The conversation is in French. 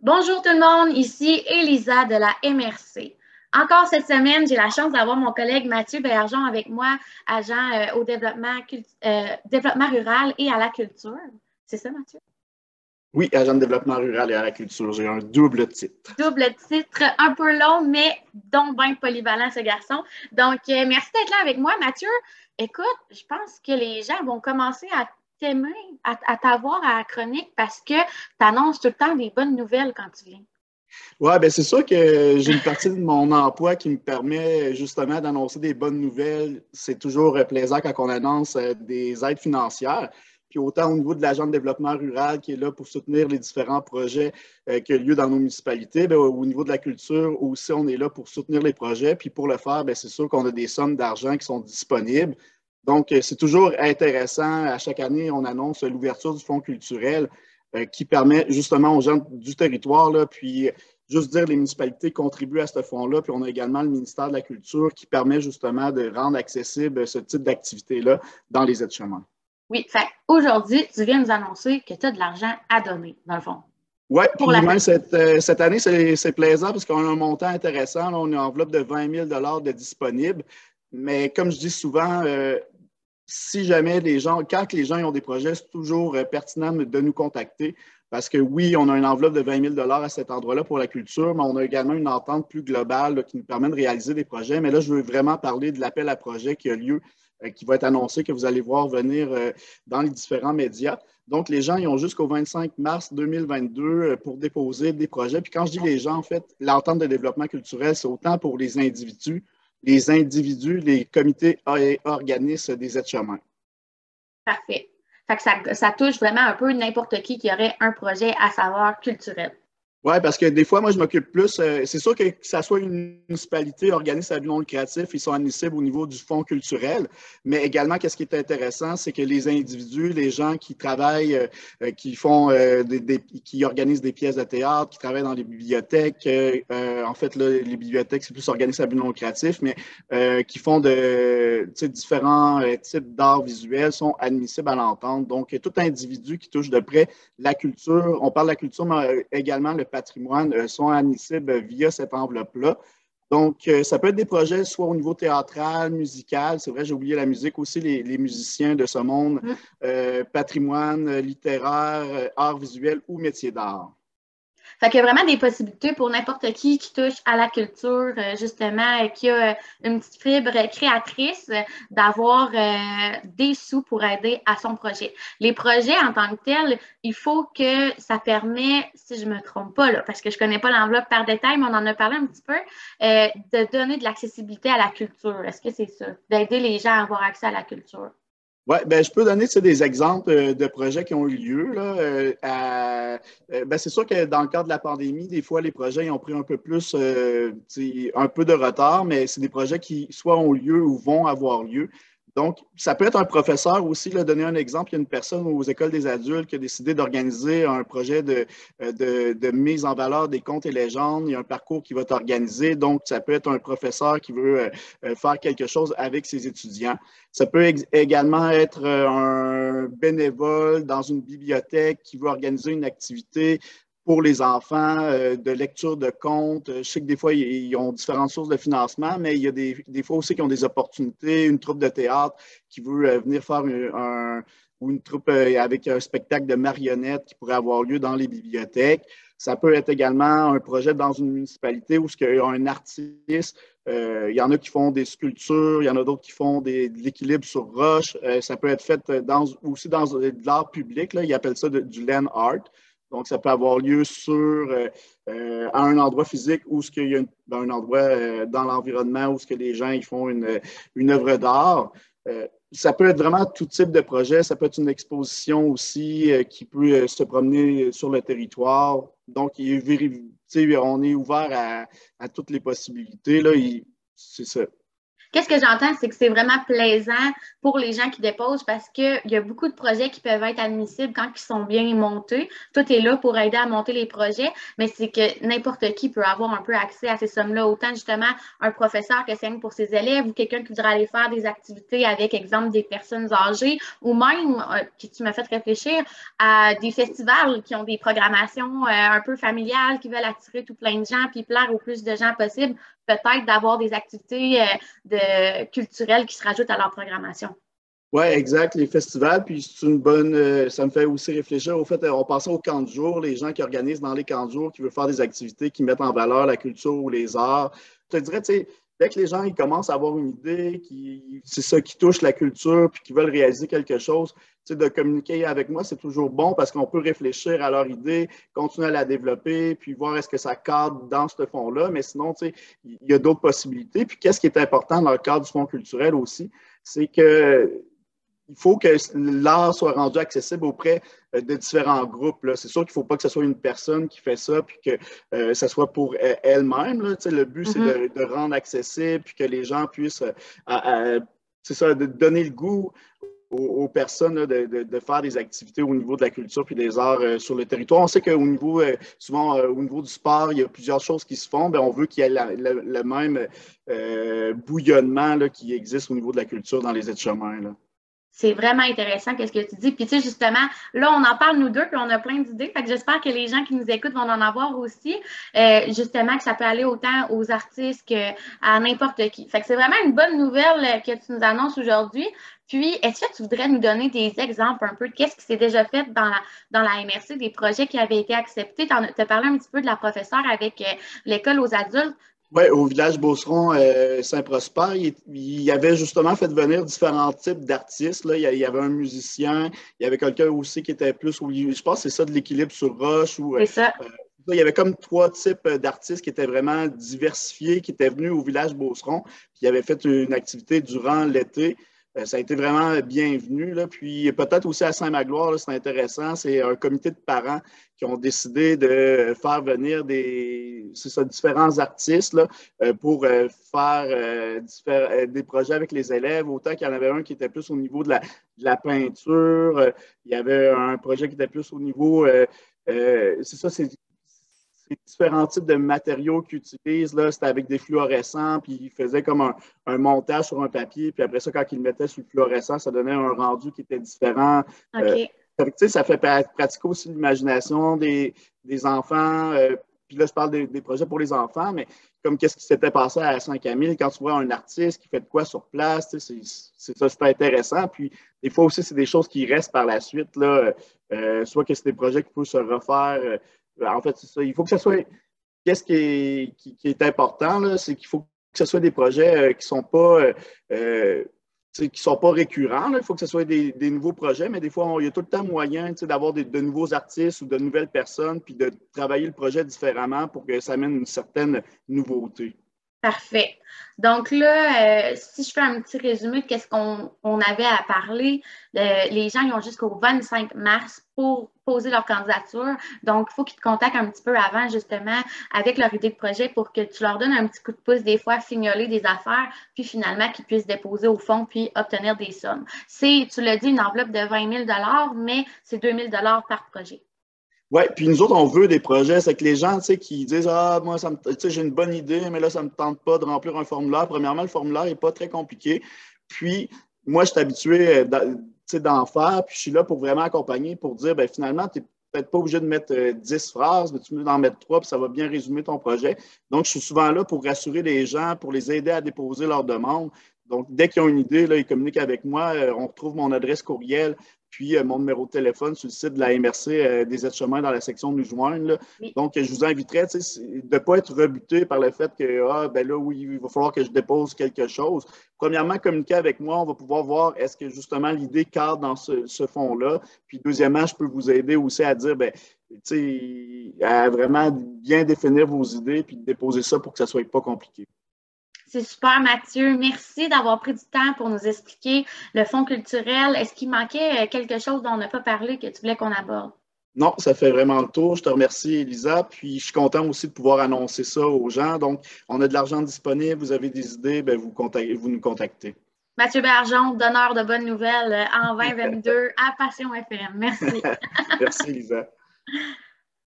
Bonjour tout le monde, ici Elisa de la MRC. Encore cette semaine, j'ai la chance d'avoir mon collègue Mathieu Bergeon avec moi, agent au développement rural et à la culture. C'est ça, Mathieu? Oui, agent de développement rural et à la culture. J'ai un double titre. Double titre, un peu long, mais donc bien polyvalent ce garçon. Donc, merci d'être là avec moi, Mathieu. Écoute, je pense que les gens vont commencer à t'aimer, à t'avoir à la chronique parce que tu annonces tout le temps des bonnes nouvelles quand tu viens. Oui, bien, c'est sûr que j'ai une partie de mon emploi qui me permet justement d'annoncer des bonnes nouvelles. C'est toujours plaisant quand on annonce des aides financières. Puis autant au niveau de l'agent de développement rural qui est là pour soutenir les différents projets qui ont lieu dans nos municipalités, bien, au niveau de la culture aussi, on est là pour soutenir les projets. Puis pour le faire, bien, c'est sûr qu'on a des sommes d'argent qui sont disponibles. Donc, c'est toujours intéressant. À chaque année, on annonce l'ouverture du fonds culturel qui permet justement aux gens du territoire, là, puis juste dire les municipalités contribuent à ce fonds-là, puis on a également le ministère de la Culture qui permet justement de rendre accessible ce type d'activité-là dans les aides-chemins. Oui, fait aujourd'hui, tu viens nous annoncer que tu as de l'argent à donner, dans le fond, Oui, pour puis la même culture. cette année, c'est plaisant parce qu'on a un montant intéressant. Là, on a une enveloppe de 20 000 de disponible. Mais comme je dis souvent, si jamais quand les gens ont des projets, c'est toujours pertinent de nous contacter parce que oui, on a une enveloppe de 20 000 à cet endroit-là pour la culture, mais on a également une entente plus globale là, qui nous permet de réaliser des projets. Mais là, je veux vraiment parler de l'appel à projet qui a lieu, qui va être annoncé, que vous allez voir venir dans les différents médias. Donc, les gens, ils ont jusqu'au 25 mars 2022 pour déposer des projets. Puis quand je dis les gens, en fait, l'entente de développement culturel, c'est autant pour les individus, les comités et organismes des aides-chemins. Parfait. Fait que ça touche vraiment un peu n'importe qui aurait un projet à savoir culturel. Oui, parce que des fois, moi, je m'occupe plus. C'est sûr que ça soit une municipalité, organisme à but non lucratif, ils sont admissibles au niveau du fonds culturel. Mais également, qu'est-ce qui est intéressant, c'est que les individus, les gens qui travaillent, qui font, qui organisent des pièces de théâtre, qui travaillent dans les bibliothèques, en fait, là, les bibliothèques, c'est plus organisme à but non lucratif, mais qui font différents types d'arts visuels sont admissibles à l'entente. Donc, tout individu qui touche de près la culture, on parle de la culture, mais également le patrimoine sont admissibles via cette enveloppe-là. Donc, ça peut être des projets soit au niveau théâtral, musical, c'est vrai, j'ai oublié la musique aussi, les musiciens de ce monde, patrimoine, littéraire, art visuel ou métier d'art. Fait qu'il y a vraiment des possibilités pour n'importe qui touche à la culture, justement, qui a une petite fibre créatrice, d'avoir des sous pour aider à son projet. Les projets en tant que tels, il faut que ça permet, si je ne me trompe pas, là, parce que je ne connais pas l'enveloppe par détail, mais on en a parlé un petit peu, de donner de l'accessibilité à la culture. Est-ce que c'est ça? D'aider les gens à avoir accès à la culture? Oui, ben, je peux donner des exemples de projets qui ont eu lieu. Là, ben, c'est sûr que dans le cadre de la pandémie, des fois, les projets ils ont pris un peu plus, un peu de retard, mais c'est des projets qui soit ont lieu ou vont avoir lieu. Donc, ça peut être un professeur aussi. Là, donner un exemple, il y a une personne aux écoles des adultes qui a décidé d'organiser un projet de mise en valeur des contes et légendes. Il y a un parcours qui va être organisé. Donc, ça peut être un professeur qui veut faire quelque chose avec ses étudiants. Ça peut également être un bénévole dans une bibliothèque qui veut organiser une activité pour les enfants, de lecture de contes. Je sais que des fois, ils ont différentes sources de financement, mais il y a des fois aussi qui ont des opportunités. Une troupe de théâtre qui veut venir faire ou une troupe avec un spectacle de marionnettes qui pourrait avoir lieu dans les bibliothèques. Ça peut être également un projet dans une municipalité où il y a un artiste. Il y en a qui font des sculptures, il y en a d'autres qui font de l'équilibre sur roche. Ça peut être fait aussi dans de l'art public. Là, ils appellent ça du land art. Donc, ça peut avoir lieu à un endroit physique où il y a un endroit dans l'environnement où les gens ils font une œuvre d'art. Ça peut être vraiment tout type de projet. Ça peut être une exposition aussi qui peut se promener sur le territoire. Donc, on est ouvert à toutes les possibilités. Là, c'est ça. Qu'est-ce que j'entends, c'est que c'est vraiment plaisant pour les gens qui déposent parce qu'il y a beaucoup de projets qui peuvent être admissibles quand ils sont bien montés. Toi, tu es là pour aider à monter les projets, mais c'est que n'importe qui peut avoir un peu accès à ces sommes-là. Autant justement un professeur qui enseigne pour ses élèves ou quelqu'un qui voudrait aller faire des activités avec, exemple, des personnes âgées ou même, qui tu m'as fait réfléchir, à des festivals qui ont des programmations un peu familiales, qui veulent attirer tout plein de gens puis plaire au plus de gens possible, peut-être d'avoir des activités culturelles qui se rajoutent à leur programmation. Oui, exact, les festivals, puis c'est une bonne, ça me fait aussi réfléchir au fait, on pensait aux camps de jour, les gens qui organisent dans les camps de jour, qui veulent faire des activités qui mettent en valeur la culture ou les arts. Je te dirais, tu sais, dès que les gens ils commencent à avoir une idée, c'est ça qui touche la culture, puis qui veulent réaliser quelque chose, tu sais, de communiquer avec moi, c'est toujours bon parce qu'on peut réfléchir à leur idée, continuer à la développer, puis voir est-ce que ça cadre dans ce fond-là, mais sinon, tu sais, il y a d'autres possibilités. Puis qu'est-ce qui est important dans le cadre du fonds culturel aussi, c'est que il faut que l'art soit rendu accessible auprès de différents groupes. C'est sûr qu'il ne faut pas que ce soit une personne qui fait ça puis que ça soit pour elle-même. Le but, c'est de rendre accessible puis que les gens puissent, c'est ça, de donner le goût aux personnes là, de faire des activités au niveau de la culture puis des arts sur le territoire. On sait qu'au niveau, souvent, au niveau du sport, il y a plusieurs choses qui se font. Bien, on veut qu'il y ait le même bouillonnement là, qui existe au niveau de la culture dans les aides-chemins. C'est vraiment intéressant qu'est-ce que tu dis. Puis tu sais, justement, là, on en parle nous deux, puis on a plein d'idées. Fait que j'espère que les gens qui nous écoutent vont en avoir aussi. Justement, que ça peut aller autant aux artistes qu'à n'importe qui. Fait que c'est vraiment une bonne nouvelle que tu nous annonces aujourd'hui. Puis, est-ce que tu voudrais nous donner des exemples un peu de qu'est-ce qui s'est déjà fait dans la MRC, des projets qui avaient été acceptés? Tu as parlé un petit peu de la professeure avec l'école aux adultes. Oui, au village Beauceron Saint-Prosper, il avait justement fait venir différents types d'artistes. Là. Il y avait un musicien, il y avait quelqu'un aussi qui était plus, je pense que c'est ça, de l'équilibre sur roche. C'est ça. Il y avait comme 3 types d'artistes qui étaient vraiment diversifiés, qui étaient venus au village Beauceron, qui avaient fait une activité durant l'été. Ça a été vraiment bienvenu. Là. Puis peut-être aussi à Saint-Magloire, c'est intéressant, c'est un comité de parents qui ont décidé de faire venir différents artistes là, pour faire des projets avec les élèves. Autant qu'il y en avait un qui était plus au niveau de la peinture, il y avait un projet qui était plus au niveau, c'est ça, c'est différents types de matériaux qu'ils utilisent. Là, c'était avec des fluorescents, puis ils faisaient comme un montage sur un papier, puis après ça, quand ils le mettaient sur le fluorescent, ça donnait un rendu qui était différent. OK. Ça fait pratiquer aussi l'imagination des enfants. Puis là, je parle des projets pour les enfants, mais comme qu'est-ce qui s'était passé à Saint-Camille, quand tu vois un artiste qui fait de quoi sur place, c'est ça, c'est intéressant. Puis des fois aussi, c'est des choses qui restent par la suite, là, soit que c'est des projets qui peuvent se refaire. En fait, c'est ça. Il faut que ce soit. Qu'est-ce qui est important, c'est qu'il faut que ce soit des projets qui ne sont pas récurrents. Là. Il faut que ce soit des nouveaux projets, mais des fois, il y a tout le temps moyen d'avoir de nouveaux artistes ou de nouvelles personnes, puis de travailler le projet différemment pour que ça amène une certaine nouveauté. Parfait. Donc là, si je fais un petit résumé de ce qu'on avait à parler, les gens ils ont jusqu'au 25 mars pour poser leur candidature. Donc, il faut qu'ils te contactent un petit peu avant, justement, avec leur idée de projet pour que tu leur donnes un petit coup de pouce, des fois, fignoler des affaires, puis finalement, qu'ils puissent déposer au fond puis obtenir des sommes. C'est, tu l'as dit, une enveloppe de 20 000 mais c'est 2 000 par projet. Oui, puis nous autres, on veut des projets. C'est que les gens qui disent ah, moi, j'ai une bonne idée, mais là, ça ne me tente pas de remplir un formulaire. Premièrement, le formulaire n'est pas très compliqué. Puis, moi, je suis habitué d'en faire, puis je suis là pour vraiment accompagner, pour dire ben, finalement, tu n'es peut-être pas obligé de mettre 10 phrases, mais tu peux en mettre 3, puis ça va bien résumer ton projet. Donc, je suis souvent là pour rassurer les gens, pour les aider à déposer leurs demandes. Donc, dès qu'ils ont une idée, là, ils communiquent avec moi. On retrouve mon adresse courriel, puis mon numéro de téléphone sur le site de la MRC des aides-chemins dans la section Nous joindre. Là. Oui. Donc, je vous inviterais de ne pas être rebuté par le fait que, ben là, oui, il va falloir que je dépose quelque chose. Premièrement, communiquer avec moi, on va pouvoir voir est-ce que justement l'idée cadre dans ce fond-là. Puis, deuxièmement, je peux vous aider aussi à dire, ben, à vraiment bien définir vos idées puis de déposer ça pour que ça ne soit pas compliqué. C'est super, Mathieu. Merci d'avoir pris du temps pour nous expliquer le fonds culturel. Est-ce qu'il manquait quelque chose dont on n'a pas parlé que tu voulais qu'on aborde? Non, ça fait vraiment le tour. Je te remercie, Elisa. Puis, je suis content aussi de pouvoir annoncer ça aux gens. Donc, on a de l'argent disponible. Vous avez des idées, bien, vous nous contactez. Mathieu Bergeon, donneur de bonnes nouvelles en 2022 à Passion FM. Merci. Merci, Elisa.